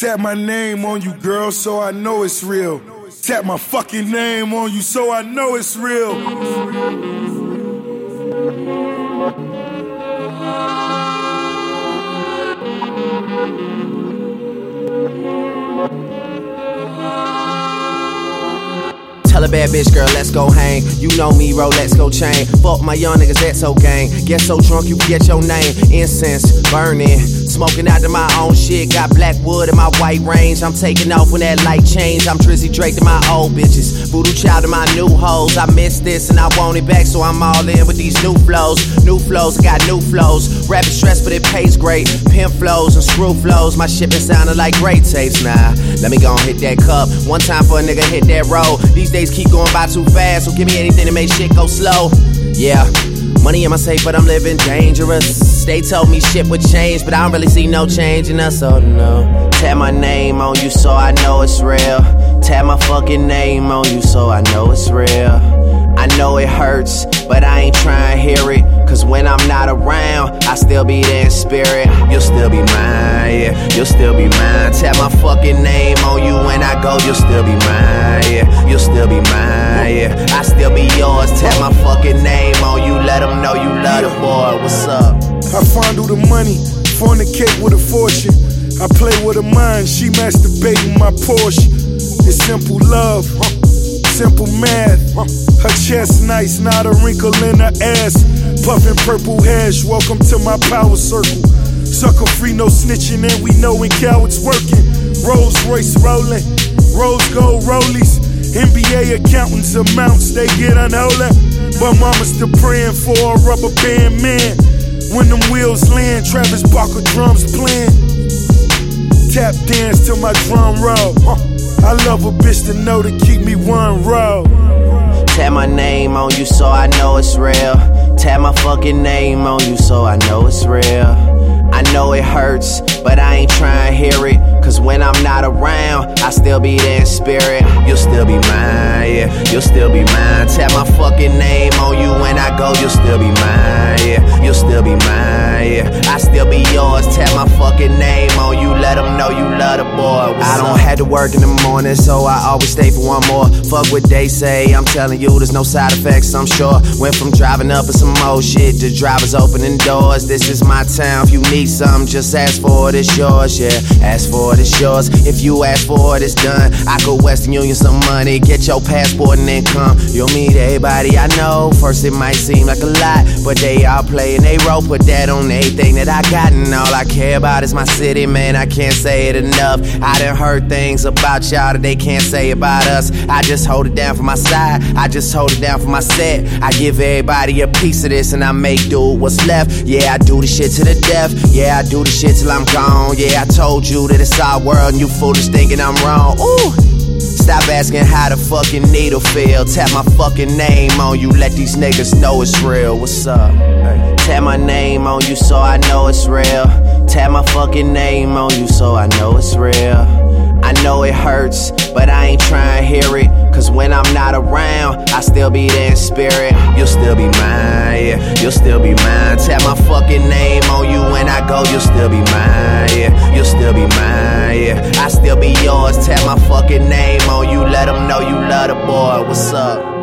Tap my name on you, girl, so I know it's real. Tap my fucking name on you, so I know it's real. Tell a bad bitch, girl, let's go hang. You know me, Rolex go chain. Fuck my young niggas, that's so gang. Get so drunk you forget your name. Incense burning, smoking out to my own shit. Got black wood in my white range. I'm taking off when that light change. I'm Drizzy Drake to my old bitches, Voodoo Child to my new hoes. I miss this and I want it back, so I'm all in with these new flows. New flows, got new flows. Rapping stress, but it pays great. Pimp flows and screw flows. My shit been sounding like great tapes. Nah, let me go and hit that cup one time for a nigga hit that road. These days keep going by too fast, so give me anything to make shit go slow. Yeah, money in my safe, but I'm living dangerous. They told me shit would change, but I don't really see no change in us, so no. Tap my name on you, so I know it's real. Tap my fucking name on you, so I know it's real. I know it hurts, but I ain't trying to hear it. Cause when I'm not around, I still be there in spirit. You'll still be mine, yeah, you'll still be mine. Tap my fucking name on you when I go, you'll still be mine, yeah, you'll still be mine, yeah. I still be yours, tap my fucking name on you. Let them know you love the boy, what's up? I fondle the money, fornicate with a fortune. I play with her mind, she masturbating my Porsche. It's simple love, simple math. Her chest nice, not a wrinkle in her ass. Puffin' purple hash, welcome to my power circle. Sucker free, no snitching, and we know when cowards working. Rolls Royce rolling, rose gold rollies. NBA accountants amounts, they get unholy. But mama's still praying for a rubber band man. When them wheels land, Travis Barker drums playing. Tap dance till my drum roll. I love a bitch to know to keep me one row. Tap my name on you, so I know it's real. Tap my fucking name on you, so I know it's real. I know it hurts, but I ain't trying to hear it. Cause when I'm not around, I still be there in spirit. You'll still be mine, yeah, you'll still be mine. Tap my fucking name on you when I go, you'll still be mine, yeah, you'll still be mine, yeah. I still be yours, tap my fucking name on you. Let them know you love the boy, I don't have to work in the morning, so I always stay for one more. Fuck what they say, I'm telling you there's no side effects, I'm sure. Went from driving up in some old shit to drivers opening doors. This is my town, if you need something, just ask for it, it's yours, yeah. Ask for it, it's yours. If you ask for it, it's done. I go Western Union some money, get your passport and then come. You'll meet everybody I know. First it might seem like a lot, but they all play and they roll. Put that on everything that I got, and all I care about is my city, man. I can't say it enough. I done heard things about y'all that they can't say about us. I just hold it down for my side, I just hold it down for my set. I give everybody a piece of this and I make do with what's left. Yeah, I do the shit to the death. Yeah, I do the shit till I'm gone. Yeah, I told you that it's our world and you foolish thinking I'm wrong. Ooh, stop asking how the fucking needle feel. Tap my fucking name on you, let these niggas know it's real. What's up? Hey. Tap my name on you so I know it's real. Tap my fucking name on you so I know it's real. I know it hurts, but I ain't trying to hear it. Cause when I'm not around, I still be there in spirit. You'll still be mine, yeah, you'll still be mine. Tap my fucking name on you when I go, you'll still be mine, yeah, you'll still be mine, yeah. I still be yours, tap my fucking name on you. Let them know you love the boy, what's up?